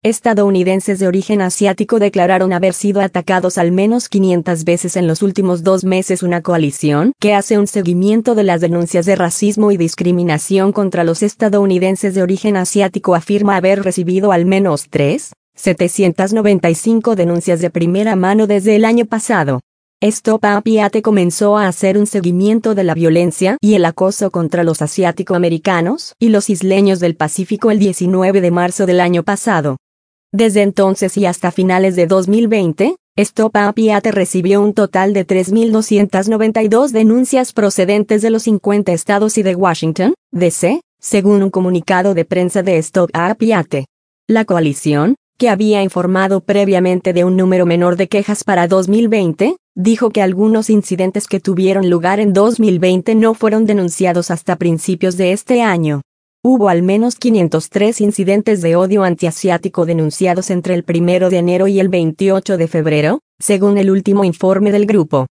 estadounidenses de origen asiático declararon haber sido atacados al menos 500 veces en los últimos 2 meses. Una coalición que hace un seguimiento de las denuncias de racismo y discriminación contra los estadounidenses de origen asiático afirma haber recibido al menos 3.795 denuncias de primera mano desde el año pasado. Stop APIATE comenzó a hacer un seguimiento de la violencia y el acoso contra los asiático-americanos y los isleños del Pacífico el 19 de marzo del año pasado. Desde entonces y hasta finales de 2020, Stop APIATE recibió un total de 3.292 denuncias procedentes de los 50 estados y de Washington, D.C., según un comunicado de prensa de Stop APIATE. La coalición, que había informado previamente de un número menor de quejas para 2020, dijo que algunos incidentes que tuvieron lugar en 2020 no fueron denunciados hasta principios de este año. Hubo al menos 503 incidentes de odio antiasiático denunciados entre el 1 de enero y el 28 de febrero, según el último informe del grupo.